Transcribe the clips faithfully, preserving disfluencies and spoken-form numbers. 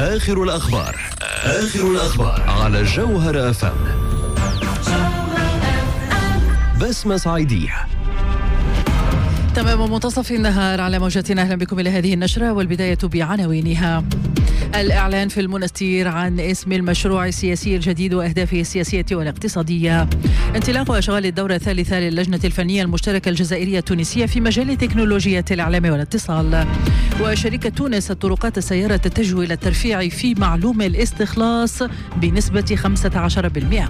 آخر الأخبار آخر الأخبار على جوهر أف أم. بسمة صعيدية. تمام منتصف النهار على موجتنا. أهلا بكم إلى هذه النشرة، والبداية بعناوينها. الإعلان في المنستير عن اسم المشروع السياسي الجديد وأهدافه السياسية والاقتصادية. انطلاق أشغال الدورة الثالثة للجنة الفنية المشتركة الجزائرية التونسية في مجال تكنولوجيا الإعلام والاتصال. وشركة تونس الطرقات السيارة تتجه إلى الترفيع في معلوم الاستخلاص بنسبة خمسة عشر بالمئة.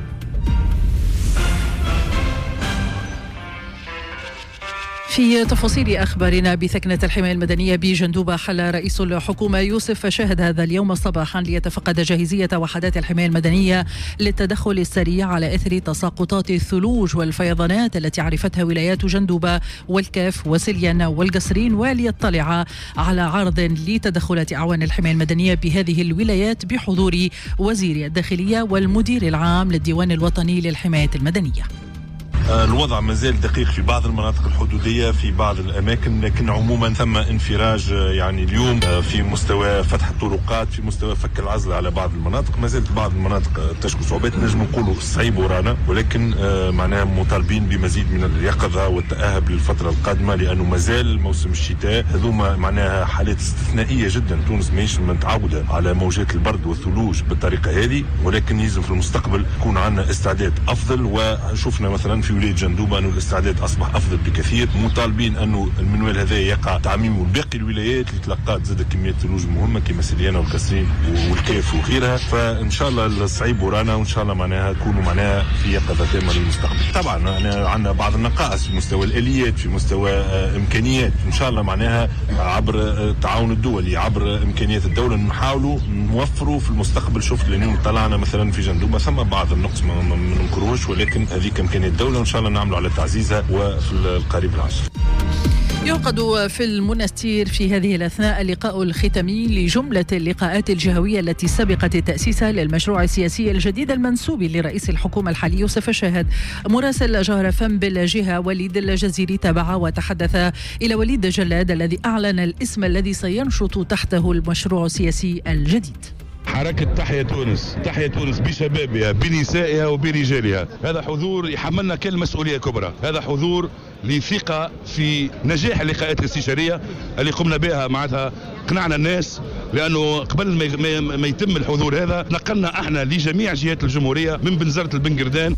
في تفاصيل أخبارنا، بثكنة الحماية المدنية بجندوبة حل رئيس الحكومة يوسف شاهد هذا اليوم صباحا ليتفقد جاهزية وحدات الحماية المدنية للتدخل السريع على إثر تساقطات الثلوج والفيضانات التي عرفتها ولايات جندوبة والكاف وسليان والقصرين، وليطلع على عرض لتدخلات أعوان الحماية المدنية بهذه الولايات بحضور وزير الداخلية والمدير العام للديوان الوطني للحماية المدنية. الوضع مازال دقيق في بعض المناطق الحدودية في بعض الأماكن، لكن عموما ثم انفراج يعني اليوم في مستوى فتح الطرقات، في مستوى فك العزل على بعض المناطق. ما زالت بعض المناطق تشكو صعوبات، نجم نقولوا صعيب ورانا، ولكن معناها مطالبين بمزيد من اليقظة والتأهب للفترة القادمة، لأنه ما زال موسم الشتاء. هذوما معناها حالات استثنائية جدا. تونس ماهيش متعودة على موجات البرد والثلوج بالطريقة هذه، ولكن يلزم في المستقبل يكون عندنا استعداد أفضل. وشفنا مثلا في ولاية جندوبة أنه الاستعداد أصبح أفضل بكثير. مطالبين أنه المنوال هذا يقع تعميمه لباقي الولايات اللي تلقات زاد كمية ثلوج مهمة كما سليانة والكسرين والكاف وغيرها. فإن شاء الله الصعيب ورانا، وإن شاء الله معناها تكونوا معناها في يقظة تامة للمستقبل. طبعا عندنا بعض النقائص في مستوى الآليات، في مستوى إمكانيات. إن شاء الله معناها عبر التعاون الدولي، عبر إمكانيات الدولة، نحاولوا نوفروا في المستقبل. شفت اليوم طلعنا مثلا في جندوبة ثم بعض النقص ما ننكروش، ولكن هذه إمكانيات الدولة وإن شاء الله نعملوا على تعزيزها وفي القريب العاجل. يعقد في المنستير في هذه الأثناء اللقاء الختامي لجملة اللقاءات الجهوية التي سبقت التأسيس للمشروع السياسي الجديد المنسوب لرئيس الحكومة الحالي يوسف شاهد. مراسل جوهر أف أم بالجهة وليد الجزيري تابع وتحدث إلى وليد جلاد الذي أعلن الاسم الذي سينشط تحته المشروع السياسي الجديد. حركة تحيا تونس، تحيا تونس بشبابها بنسائها وبرجالها. هذا حضور يحملنا كل مسؤولية كبرى، هذا حضور لثقة في نجاح اللقاءات الاستشارية اللي قمنا بها. معناتها قنعنا الناس، لأنه قبل ما, ما يتم الحضور هذا نقلنا احنا لجميع جهات الجمهورية من بنزرة البنقردان.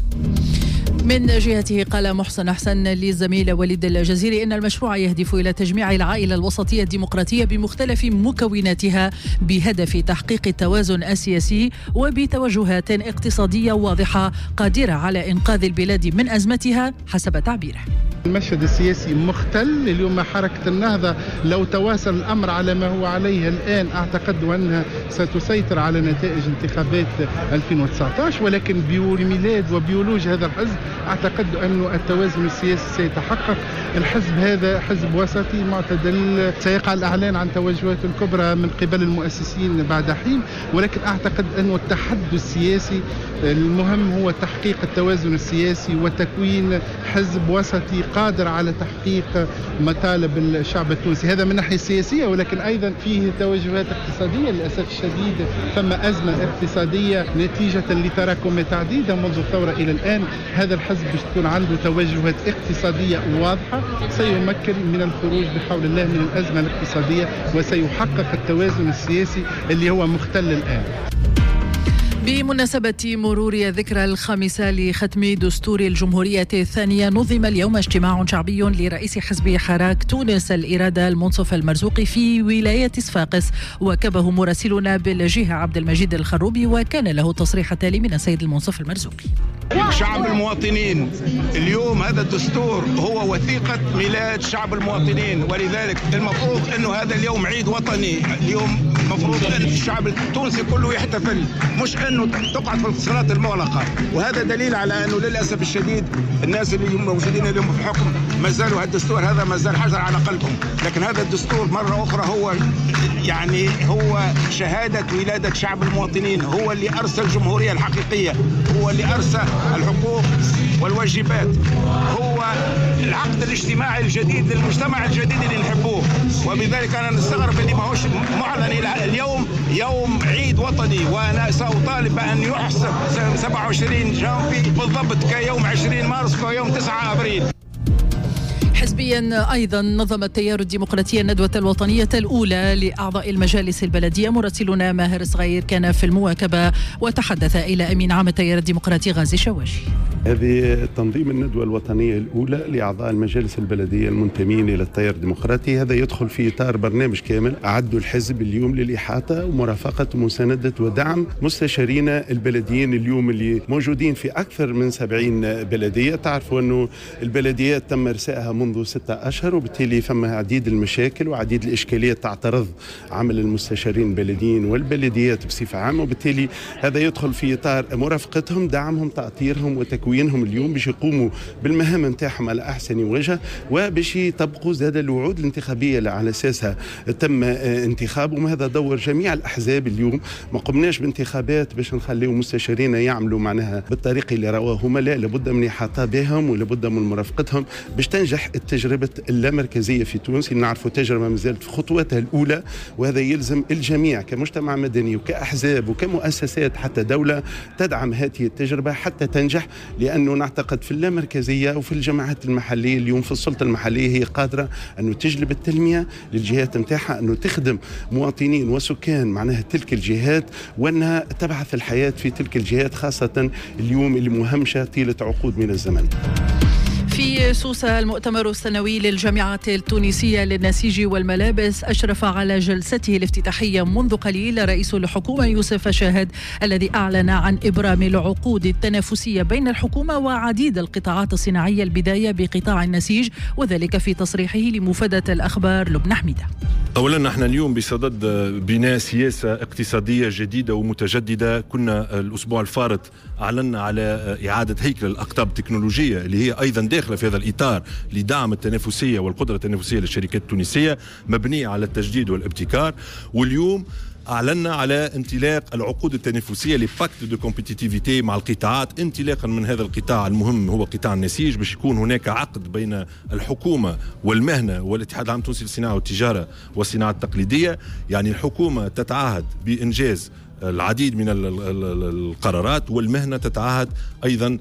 من جهته قال محسن أحسن للزميل وليد الجزيري إن المشروع يهدف إلى تجميع العائلة الوسطية الديمقراطية بمختلف مكوناتها بهدف تحقيق التوازن السياسي وبتوجهات اقتصادية واضحة قادرة على إنقاذ البلاد من أزمتها حسب تعبيره. المشهد السياسي مختل اليوم. حركة النهضة لو تواصل الأمر على ما هو عليه الآن أعتقد أنها ستسيطر على نتائج انتخابات ألفين وتسعة عشر، ولكن بميلاد وبيولوج هذا الحزب أعتقد أن التوازن السياسي سيتحقق. الحزب هذا حزب وسطي معتدل، سيقع الإعلان عن توجهاته الكبرى من قبل المؤسسين بعد حين، ولكن أعتقد أن التحدي السياسي المهم هو تحقيق التوازن السياسي وتكوين حزب وسطي قادر على تحقيق مطالب الشعب التونسي. هذا من الناحية السياسية، ولكن أيضا فيه توجهات اقتصادية. للأسف الشديد ثم أزمة اقتصادية نتيجة لتراكمات عديدة منذ الثورة إلى الآن. هذا الحزب باش تكون عنده توجهات اقتصادية واضحة سيمكن من الخروج بحول الله من الأزمة الاقتصادية وسيحقق التوازن السياسي اللي هو مختل الآن. بمناسبة مرور الذكرى الخامسة لختم دستور الجمهورية الثانية، نظم اليوم اجتماع شعبي لرئيس حزب حراك تونس الإرادة المنصف المرزوقي في ولاية صفاقس، وكبه مراسلنا بالجهة عبد المجيد الخروبي، وكان له تصريح التالي من السيد المنصف المرزوقي. شعب المواطنين، اليوم هذا الدستور هو وثيقة ميلاد شعب المواطنين، ولذلك المفروض أنه هذا اليوم عيد وطني. اليوم مفروض أن الشعب التونسي كله يحتفل، مش أنه تقعد في الصلاة المغلقة. وهذا دليل على أنه للأسف الشديد الناس اللي موجودين اليوم في الحكم ما زالوا الدستور هذا ما زال حجر على قلبهم. لكن هذا الدستور مرة أخرى هو يعني هو شهادة ولادة شعب المواطنين، هو اللي أرسى الجمهورية الحقيقية، هو اللي أرسى الحقوق والواجبات، هو العقد الاجتماعي الجديد للمجتمع الجديد اللي نحبوه. وبذلك أنا نستغرب اللي ماهوش معلن اليوم يوم عيد وطني، وأنا سأطالب بأن يحسب سبعة وعشرين جانفي بالضبط كيوم عشرين مارس كيوم تسعة أبريل. حزبيا أيضا نظم التيار الديمقراطي الندوة الوطنية الأولى لأعضاء المجالس البلدية. مراسلنا ماهر صغير كان في المواكبة وتحدث إلى أمين عام التيار الديمقراطي غازي شواشي. هذه تنظيم الندوة الوطنية الأولى لأعضاء المجالس البلدية المنتمين إلى التيار الديمقراطي، هذا يدخل في إطار برنامج كامل أعده الحزب اليوم للإحاطة ومرافقة ومساندة ودعم مستشارين البلديين اليوم اللي موجودين في أكثر من سبعين بلدية. تعرفوا أنه البلديات تم إرسائها منذ ستة أشهر، وبالتالي فما عديد المشاكل وعديد الإشكاليات تعترض عمل المستشارين البلديين والبلديات بصفة عامة، وبالتالي هذا يدخل في إطار مرافقتهم، دعمهم، تأطيرهم وتكوين ينهم اليوم باش يقوموا بالمهام نتاعهم على احسن وجه، وباش يطبقوا زاد الوعود الانتخابيه اللي على اساسها تم انتخابهم. هذا دور جميع الاحزاب اليوم، ما قمناش بانتخابات باش نخليو مستشارين يعملوا معناها بالطريقه اللي رواهما، لا، لابد من احاطه بهم ولابد من مرافقتهم باش تنجح التجربه اللامركزيه في تونس. نعرفوا تجربه مازالت في خطواتها الاولى، وهذا يلزم الجميع كمجتمع مدني وكاحزاب وكمؤسسات حتى دوله تدعم هذه التجربه حتى تنجح، لأنه نعتقد في اللامركزية وفي الجماعات المحلية اليوم في السلطة المحلية هي قادرة أنه تجلب التنمية للجهات متاعها، أنه تخدم مواطنين وسكان معناها تلك الجهات، وأنها تبعث الحياة في تلك الجهات، خاصة اليوم اللي مهمشة طيلة عقود من الزمن. في سوسة المؤتمر السنوي للجامعات التونسية للنسيج والملابس أشرف على جلسته الافتتاحية منذ قليل رئيس الحكومة يوسف شاهد، الذي أعلن عن إبرام العقود التنافسية بين الحكومة وعديد القطاعات الصناعية، البداية بقطاع النسيج، وذلك في تصريحه لمفادة الأخبار لبنى حميدة. أولا نحن اليوم بصدد بناء سياسة اقتصادية جديدة ومتجددة. كنا الأسبوع الفارط أعلنا على إعادة هيكل الأقطاب التكنولوجية اللي هي أيضا داخلة في هذا الإطار لدعم التنافسية والقدرة التنافسية للشركات التونسية مبنية على التجديد والابتكار. واليوم أعلنا على انطلاق العقود التنافسية لباكت دو كومبيتيتيفيتي مع القطاعات، انطلاقا من هذا القطاع المهم هو قطاع النسيج، باش يكون هناك عقد بين الحكومة والمهنة والاتحاد العام التونسي للصناعة والتجارة والصناعة التقليدية. يعني الحكومة تتعهد بإنجاز العديد من القرارات، والمهنة تتعهد أيضا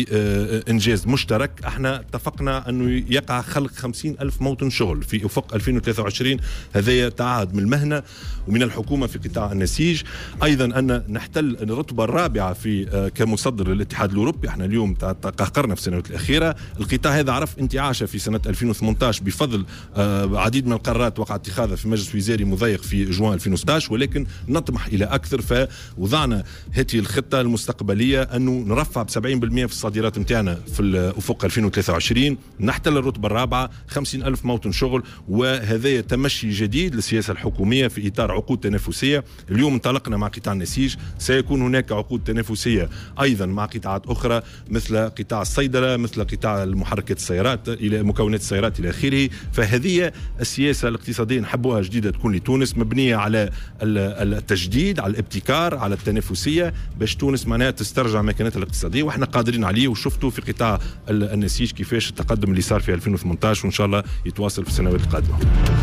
بإنجاز مشترك. احنا اتفقنا أنه يقع خلق خمسين ألف موطن شغل في أفق ألفين وثلاثة وعشرين، هذا تعهد من المهنة ومن الحكومة في قطاع النسيج. أيضا أن نحتل الرتبة الرابعة في كمصدر للاتحاد الأوروبي. احنا اليوم تقهقرنا في السنوات الأخيرة. القطاع هذا عرف انتعاشة في سنة ألفين وثمانية عشر بفضل عديد من القرارات وقع اتخاذها في مجلس وزاري مضيق في جوان ألفين وستة عشر، ولكن نطمح إلى أكثر. فوضعنا هذه الخطة المستقبلية أنه نرفع بسبعين بالمئة في الصادرات متاعنا في الأفق ألفين وثلاثة وعشرين، نحتل الرتبة الرابعة، خمسين ألف موطن شغل. وهذا تمشي جديد للسياسة الحكومية في إطار عقود تنافسية. اليوم انطلقنا مع قطاع النسيج، سيكون هناك عقود تنافسية أيضا مع قطاعات أخرى مثل قطاع الصيدلة، مثل قطاع المحركات السيارات إلى مكونات السيارات إلى آخره. فهذه السياسة الاقتصادية نحبوها جديدة تكون لتونس، مبنية على التجديد، على الابتكار، على التنافسية، باش تونس معناها تسترجع مكانتها الاقتصادية، واحنا قادرين عليه. وشفتوا في قطاع النسيج كيفاش التقدم اللي صار في ألفين وثمانية عشر، وإن شاء الله يتواصل في السنوات القادمة.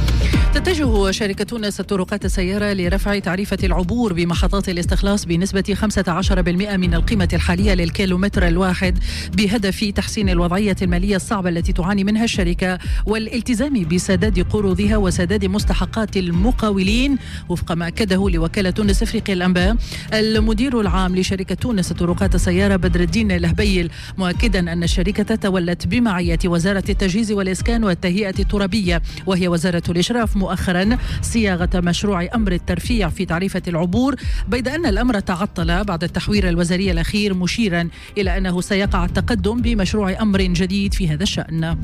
تتجه شركة تونس الطرقات السيارة لرفع تعريفة العبور بمحطات الاستخلاص بنسبة خمسة عشر بالمئة من القيمة الحالية للكيلومتر الواحد، بهدف تحسين الوضعية المالية الصعبة التي تعاني منها الشركة والالتزام بسداد قروضها وسداد مستحقات المقاولين، وفق ما أكده لوكالة تونس أفريقيا الأنباء المدير العام لشركة تونس الطرقات السيارة بدر الدين الهبيل، مؤكدا أن الشركة تولت بمعية وزارة التجهيز والإسكان والتهيئة الترابية وهي وزارة الإشراف مؤخرا صياغة مشروع أمر الترفيع في تعريفة العبور، بيد أن الأمر تعطل بعد التحوير الوزاري الأخير، مشيرا إلى أنه سيقع التقدم بمشروع أمر جديد في هذا الشأن.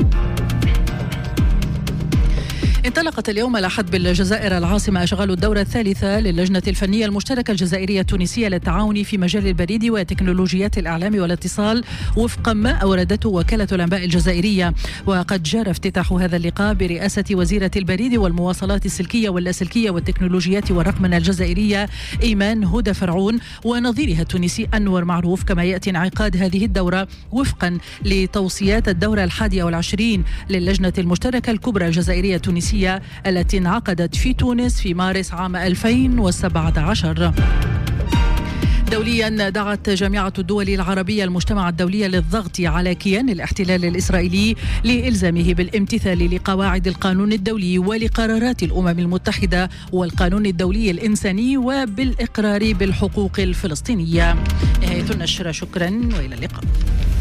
انطلقت اليوم الأحد بالجزائر العاصمة أشغال الدورة الثالثة للجنة الفنية المشتركة الجزائرية التونسية للتعاون في مجال البريد وتكنولوجيات الإعلام والاتصال، وفق ما أوردته وكالة الأنباء الجزائرية. وقد جرى افتتاح هذا اللقاء برئاسة وزيرة البريد والمواصلات السلكية واللاسلكية والتكنولوجيات والرقمنة الجزائرية إيمان هدى فرعون ونظيرها التونسي أنور معروف. كما يأتي انعقاد هذه الدورة وفقا لتوصيات الدورة الحادية والعشرين للجنة المشتركة الكبرى الجزائرية التونسية الرئاسية التي انعقدت في تونس في مارس عام ألفين وسبعة عشر. دوليا، دعت جامعة الدول العربية المجتمع الدولي للضغط على كيان الاحتلال الإسرائيلي لإلزامه بالامتثال لقواعد القانون الدولي ولقرارات الأمم المتحدة والقانون الدولي الإنساني وبالإقرار بالحقوق الفلسطينية. نهاية النشرة، شكرا وإلى اللقاء.